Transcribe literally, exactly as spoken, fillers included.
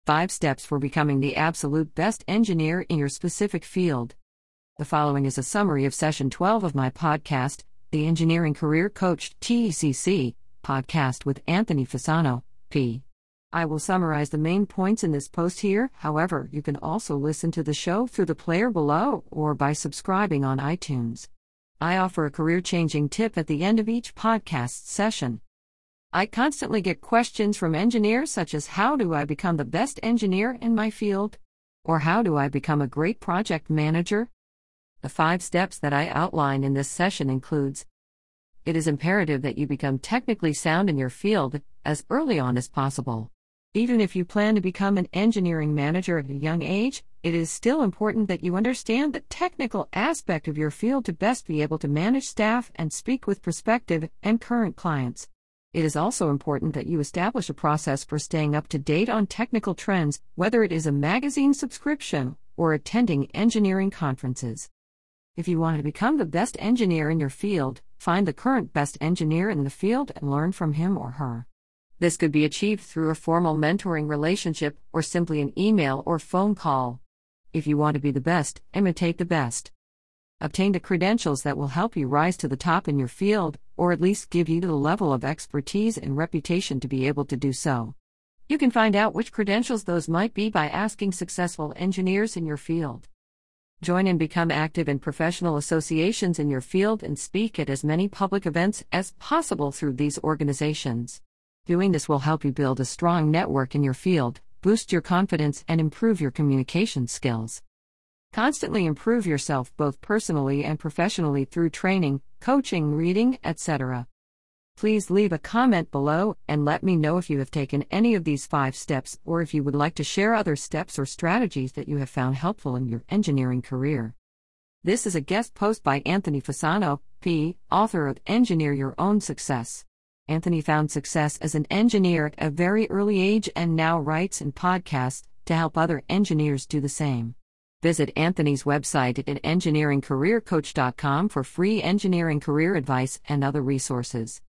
Five steps for becoming the absolute best engineer in your specific field. The following is a summary of session twelve of my podcast, The Engineering Career Coach T E C C, podcast with Anthony Fasano, P. I will summarize the main points in this post here, however, you can also listen to the show through the player below or by subscribing on iTunes. I offer a career-changing tip at the end of each podcast session. I constantly get questions from engineers such as how do I become the best engineer in my field? Or how do I become a great project manager? The five steps that I outline in this session includes: it is imperative that you become technically sound in your field as early on as possible. Even if you plan to become an engineering manager at a young age, it is still important that you understand the technical aspect of your field to best be able to manage staff and speak with prospective and current clients. It is also important that you establish a process for staying up to date on technical trends, whether it is a magazine subscription or attending engineering conferences. If you want to become the best engineer in your field, find the current best engineer in the field and learn from him or her. This could be achieved through a formal mentoring relationship or simply an email or phone call. If you want to be the best, imitate the best. Obtain the credentials that will help you rise to the top in your field, or at least give you the level of expertise and reputation to be able to do so. You can find out which credentials those might be by asking successful engineers in your field. Join and become active in professional associations in your field and speak at as many public events as possible through these organizations. Doing this will help you build a strong network in your field, boost your confidence, and improve your communication skills. Constantly improve yourself both personally and professionally through training, coaching, reading, et cetera. Please leave a comment below and let me know if you have taken any of these five steps or if you would like to share other steps or strategies that you have found helpful in your engineering career. This is a guest post by Anthony Fasano, P., author of Engineer Your Own Success. Anthony found success as an engineer at a very early age and now writes and podcasts to help other engineers do the same. Visit Anthony's website at engineering career coach dot com for free engineering career advice and other resources.